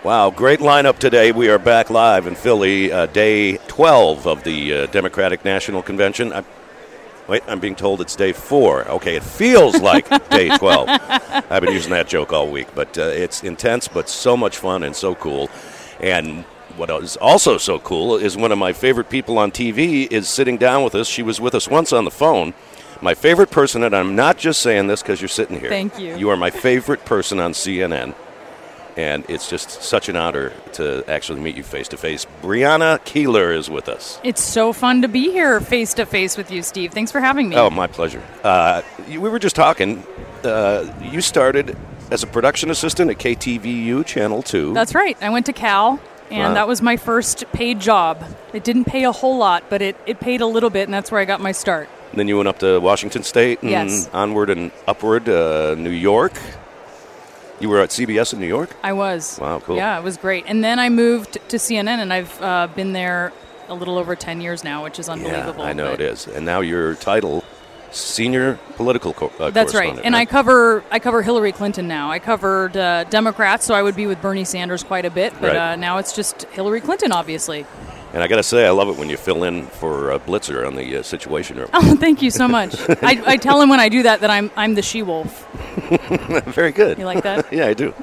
Wow, great lineup today. We are back live in Philly, day 12 of the Democratic National Convention. I'm being told it's day 4. Okay, it feels like day 12. I've been using that joke all week, but it's intense, but so much fun and so cool. And what is also so cool is one of my favorite people on TV is sitting down with us. She was with us once on the phone. My favorite person, and I'm not just saying this because you're sitting here. Thank you. You are my favorite person on CNN. And it's just such an honor to actually meet you face-to-face. Brianna Keilar is with us. It's so fun to be here face-to-face with you, Steve. Thanks for having me. Oh, my pleasure. We were just talking. You started as a production assistant at KTVU Channel 2. That's right. I went to Cal, and that was my first paid job. It didn't pay a whole lot, but it paid a little bit, and that's where I got my start. And then you went up to Washington State and yes. Onward and upward, New York. You were at CBS in New York? I was. Wow, cool. Yeah, it was great. And then I moved to CNN, and I've been there a little over 10 years now, which is unbelievable. Yeah, I know it is. And now your title, Senior Political Correspondent. That's right. And I cover Hillary Clinton now. I covered Democrats, so I would be with Bernie Sanders quite a bit. But now it's just Hillary Clinton, obviously. And I got to say, I love it when you fill in for Blitzer on the Situation Room. Oh, thank you so much. I tell him when I do that I'm the she-wolf. Very good. You like that? Yeah, I do.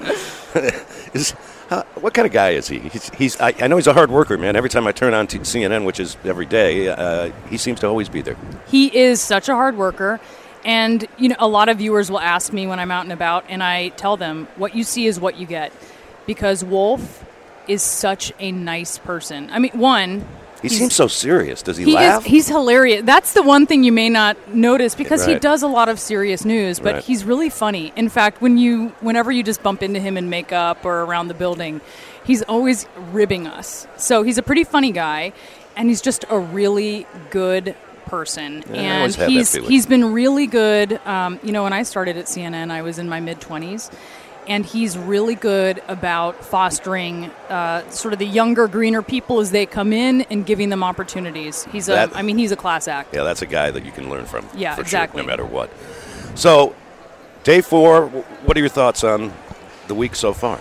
What kind of guy is he? I know he's a hard worker, man. Every time I turn on CNN, which is every day, he seems to always be there. He is such a hard worker. And, a lot of viewers will ask me when I'm out and about, and I tell them, what you see is what you get. Because Wolf is such a nice person. I mean, he seems so serious. Does he laugh? He's hilarious. That's the one thing you may not notice because he does a lot of serious news, but he's really funny. In fact, whenever you just bump into him in makeup or around the building, he's always ribbing us. So he's a pretty funny guy, and he's just a really good person. Yeah, and he's been really good. When I started at CNN, I was in my mid-20s. And he's really good about fostering sort of the younger, greener people as they come in and giving them opportunities. He's a class act. Yeah, that's a guy that you can learn from. Yeah, for exactly. Sure, no matter what. So, day 4, what are your thoughts on the week so far?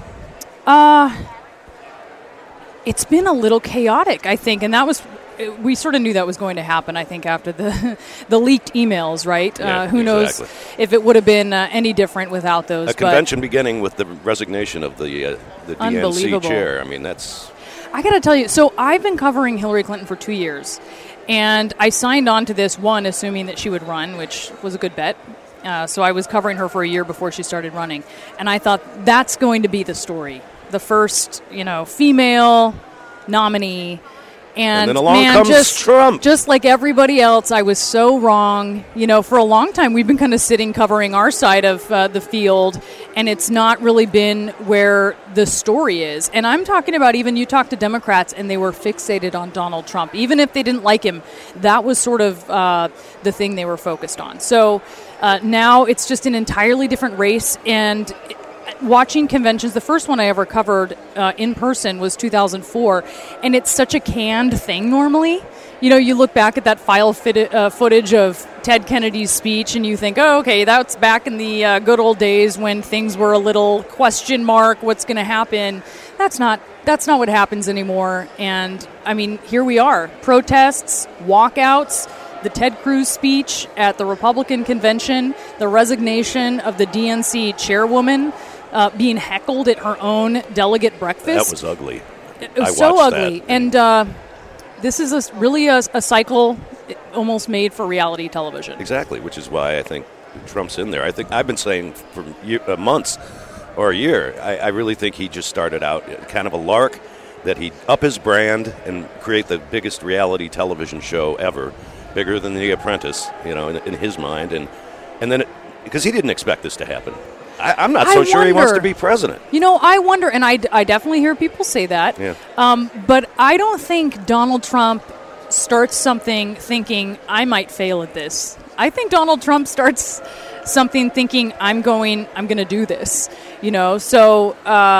It's been a little chaotic, I think, and we sort of knew that was going to happen, I think, after the leaked emails, right? Yeah, who knows if it would have been any different without those. A convention beginning with the resignation of the DNC chair. I mean, that's... I got to tell you, so I've been covering Hillary Clinton for 2 years, and I signed on to this, one, assuming that she would run, which was a good bet. So I was covering her for a year before she started running, and I thought that's going to be the story. The first, female nominee. And then along comes Trump. Just like everybody else, I was so wrong. For a long time, we've been kind of sitting covering our side of the field, and it's not really been where the story is. And I'm talking about even you talk to Democrats, and they were fixated on Donald Trump. Even if they didn't like him, that was sort of the thing they were focused on. So now it's just an entirely different race, and watching conventions, the first one I ever covered in person was 2004, and it's such a canned thing normally. You look back at that footage of Ted Kennedy's speech, and you think, oh, okay, that's back in the good old days when things were a little question mark, what's going to happen. That's not what happens anymore. And, I mean, here we are. Protests, walkouts, the Ted Cruz speech at the Republican convention, the resignation of the DNC chairwoman, being heckled at her own delegate breakfast. That was ugly. It was so ugly. That. And this is really a cycle almost made for reality television. Exactly, which is why I think Trump's in there. I think I've been saying for months or a year, I really think he just started out kind of a lark, that he'd up his brand and create the biggest reality television show ever, bigger than The Apprentice, in his mind. And then, because he didn't expect this to happen. I'm not so sure he wants to be president. I wonder, and I definitely hear people say that. Yeah. But I don't think Donald Trump starts something thinking, I might fail at this. I think Donald Trump starts something thinking, I'm going to do this. So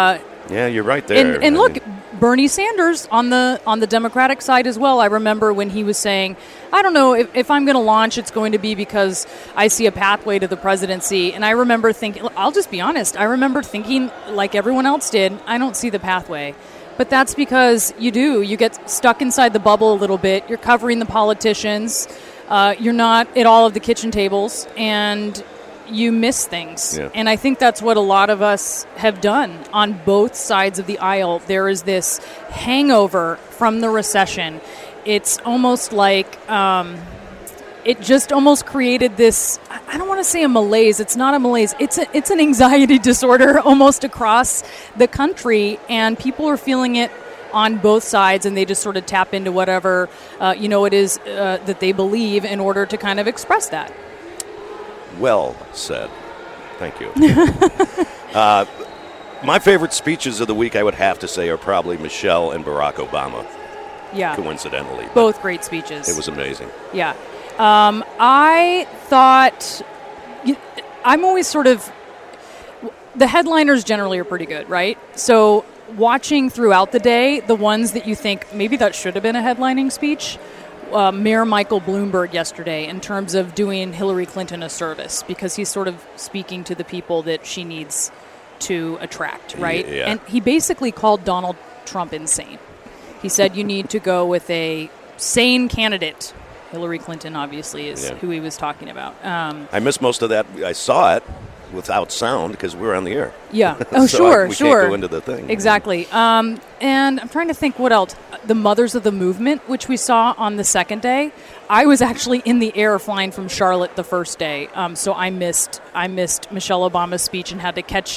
Yeah, you're right there. And look, Bernie Sanders on the Democratic side as well. I remember when he was saying, I don't know, if I'm going to launch, it's going to be because I see a pathway to the presidency. And I remember thinking, I'll just be honest, I remember thinking, like everyone else did, I don't see the pathway. But that's because you do. You get stuck inside the bubble a little bit. You're covering the politicians. You're not at all of the kitchen tables. And you miss things. Yeah. And I think that's what a lot of us have done on both sides of the aisle. There is this hangover from the recession. It's almost like it just almost created this, I don't want to say a malaise. It's not a malaise. It's an anxiety disorder almost across the country, and people are feeling it on both sides, and they just sort of tap into whatever it is that they believe in order to kind of express that. Well said. Thank you. My favorite speeches of the week, I would have to say, are probably Michelle and Barack Obama. Yeah. Coincidentally. Both great speeches. It was amazing. Yeah. I thought, I'm always sort of, the headliners generally are pretty good, right? So watching throughout the day, the ones that you think maybe that should have been a headlining speech, Mayor Michael Bloomberg yesterday, in terms of doing Hillary Clinton a service, because he's sort of speaking to the people that she needs to attract, right? Yeah. And he basically called Donald Trump insane. He said you need to go with a sane candidate. Hillary Clinton, obviously, is who he was talking about. I missed most of that. I saw it without sound because we were on the air. Yeah. Oh, so sure. we can't go into the thing. Exactly. And I'm trying to think what else. The Mothers of the Movement, which we saw on the second day. I was actually in the air flying from Charlotte the first day, so I missed Michelle Obama's speech and had to catch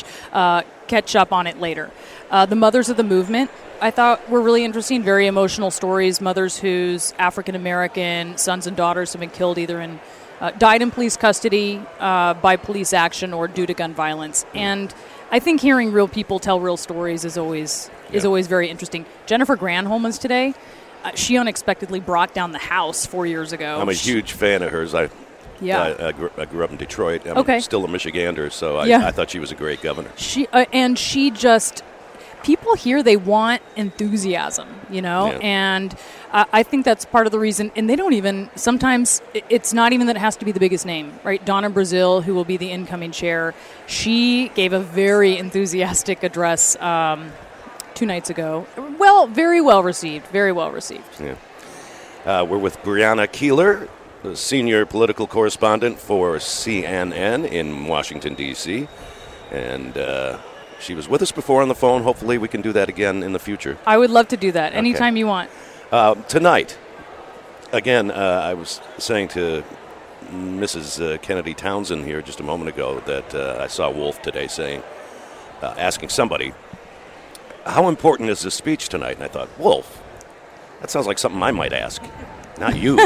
up on it later. The Mothers of the Movement, I thought, were really interesting, very emotional stories. Mothers whose African-American sons and daughters have been killed either in died in police custody by police action or due to gun violence. And I think hearing real people tell real stories is always very interesting. Jennifer Granholm was today. She unexpectedly brought down the House 4 years ago. I'm a huge fan of hers. I grew up in Detroit. I'm still a Michigander, so I thought she was a great governor. She just, people here, they want enthusiasm, and I think that's part of the reason. And they don't even, sometimes it's not even that it has to be the biggest name, right? Donna Brazile, who will be the incoming chair, she gave a very enthusiastic address 2 nights ago. Well, very well received. Very well received. Yeah. We're with Brianna Keeler, the senior political correspondent for CNN in Washington, D.C., and she was with us before on the phone. Hopefully we can do that again in the future. I would love to do that anytime you want. Tonight, again, I was saying to Mrs. Kennedy Townsend here just a moment ago that I saw Wolf today asking somebody, how important is this speech tonight? And I thought, Wolf, that sounds like something I might ask. Not you.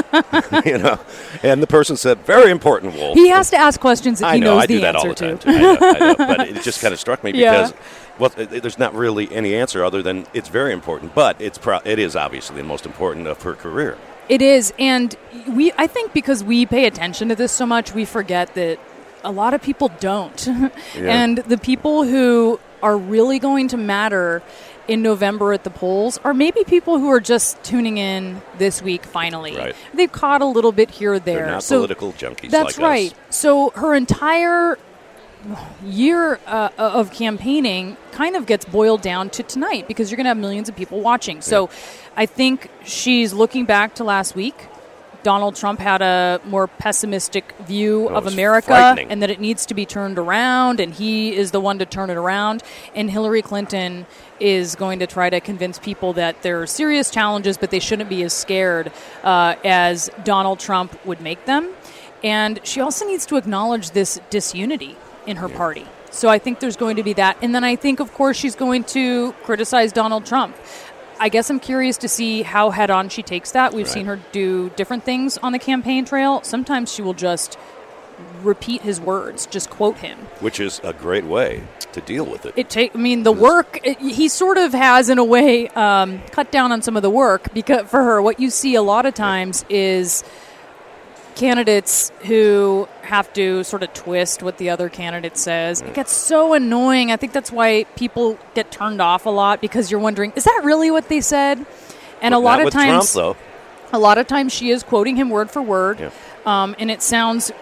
And the person said, very important, Wolf. He has to ask questions that he knows the answer to. I do that all the time, too. I know. But it just kind of struck me because there's not really any answer other than it's very important. But it is obviously the most important of her career. It is. And I think because we pay attention to this so much, we forget that a lot of people don't. And the people who are really going to matter in November at the polls are maybe people who are just tuning in this week finally. Right. They've caught a little bit here or there. They're not political junkies that's like right. us. So her entire year of campaigning kind of gets boiled down to tonight because you're going to have millions of people watching. So I think she's looking back to last week. Donald Trump had a more pessimistic view of America and that it needs to be turned around, and he is the one to turn it around. And Hillary Clinton is going to try to convince people that there are serious challenges, but they shouldn't be as scared as Donald Trump would make them. And she also needs to acknowledge this disunity in her party. So I think there's going to be that. And then I think, of course, she's going to criticize Donald Trump. I guess I'm curious to see how head-on she takes that. We've seen her do different things on the campaign trail. Sometimes she will just repeat his words, just quote him. Which is a great way to deal with it. He sort of has, in a way, cut down on some of the work because for her, what you see a lot of times is candidates who have to sort of twist what the other candidate says. It gets so annoying. I think that's why people get turned off a lot, because you're wondering, is that really what they said? And But a lot not of with times, Trump, a lot of times she is quoting him word for word, Yeah. and it sounds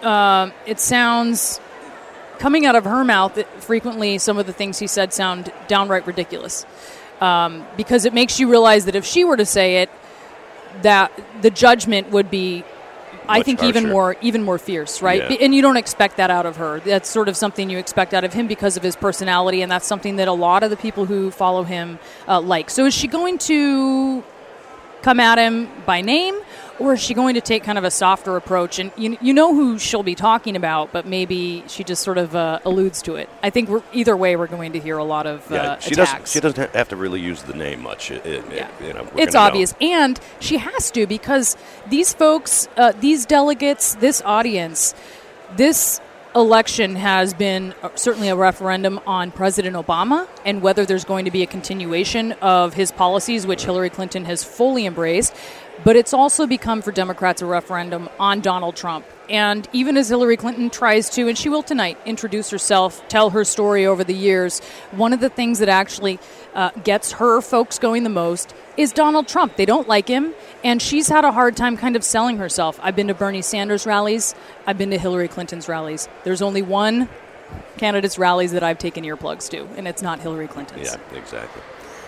coming out of her mouth. Frequently, some of the things he said sound downright ridiculous, because it makes you realize that if she were to say it, that the judgment would be, I Much think, harsher. even more fierce, right? Yeah. And you don't expect that out of her. That's sort of something you expect out of him because of his personality, and that's something that a lot of the people who follow him like. So is she going to come at him by name, or is she going to take kind of a softer approach? And you know who she'll be talking about, but maybe she just sort of alludes to it. I think either way, we're going to hear a lot of she attacks. doesn't have to really use the name much. Yeah. We're It's gonna obvious. know. And she has to, because these folks, these delegates, this audience, this election has been certainly a referendum on President Obama and whether there's going to be a continuation of his policies, which Hillary Clinton has fully embraced. But it's also become, for Democrats, a referendum on Donald Trump. And even as Hillary Clinton tries to, and she will tonight, introduce herself, tell her story over the years, one of the things that actually gets her folks going the most is Donald Trump. They don't like him, and she's had a hard time kind of selling herself. I've been to Bernie Sanders rallies. I've been to Hillary Clinton's rallies. There's only one candidate's rallies that I've taken earplugs to, and it's not Hillary Clinton's. Yeah, exactly.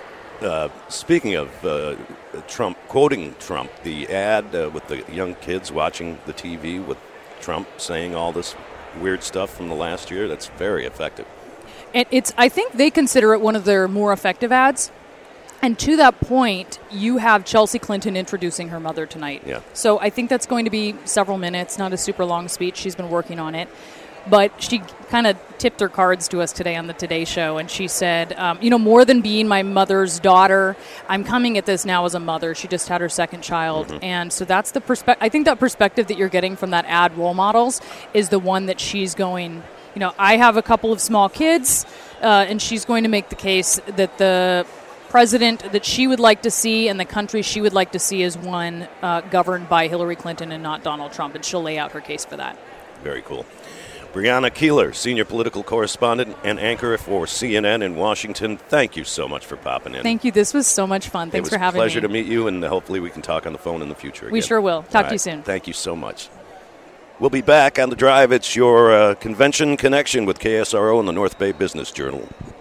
Speaking of Trump, quoting Trump, the ad with the young kids watching the TV with Trump saying all this weird stuff from the last year, that's very effective. And I think they consider it one of their more effective ads. And to that point, you have Chelsea Clinton introducing her mother tonight. Yeah. So I think that's going to be several minutes, not a super long speech. She's been working on it. But she kind of tipped her cards to us today on the Today Show, and she said, more than being my mother's daughter, I'm coming at this now as a mother. She just had her second child. Mm-hmm. And so that's the perspective. I think that perspective that you're getting from that ad, Role Models, is the one that she's going, I have a couple of small kids, and she's going to make the case that the president that she would like to see and the country she would like to see is one governed by Hillary Clinton and not Donald Trump, and she'll lay out her case for that. Very cool. Brianna Keeler, senior political correspondent and anchor for CNN in Washington, thank you so much for popping in. Thank you. This was so much fun. Thanks for having me. It was a pleasure to meet you, and hopefully we can talk on the phone in the future again. We sure will. Talk to you soon. Thank you so much. We'll be back on The Drive. It's your convention connection with KSRO and the North Bay Business Journal.